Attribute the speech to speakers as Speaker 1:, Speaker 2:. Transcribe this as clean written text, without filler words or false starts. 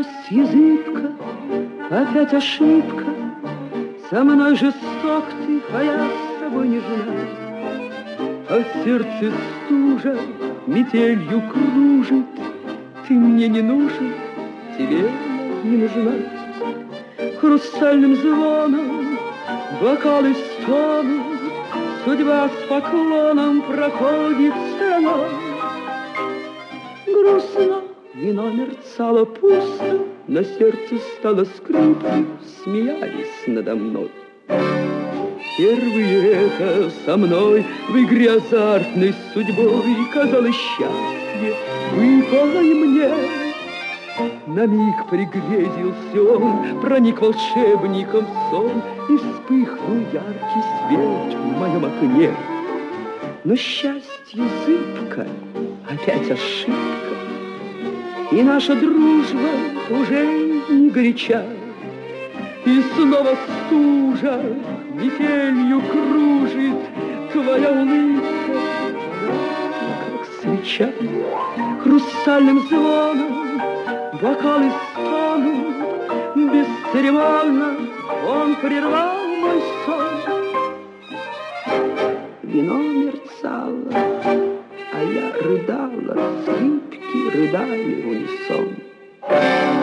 Speaker 1: Счастье зыбко, опять ошибка. Со мной жесток ты, а я с собой не жена. А в сердце стужа метелью кружит. Ты мне не нужен, тебе не нужна. Хрустальным звоном бокалы стонут, судьба с поклоном проходит стороной. Грустно, вино мерцало пусто, на сердце стало скрипно, смеялись надо мной. Первый эхо со мной в игре азартной с судьбой, казалось, счастье выпало и мне. На миг пригрезился он, проник волшебником в сон, и вспыхнул яркий свет в моем окне. Но счастье зыбко, опять ошибка, и наша дружба уже не горяча. И снова стужа метелью кружит, твоя улыбка, как свеча. Хрустальным звоном бокалы стонут, бесцеремонно он прервал мой сон. Вино мерцало, а я рыдала, скрипки рыдали в унисон.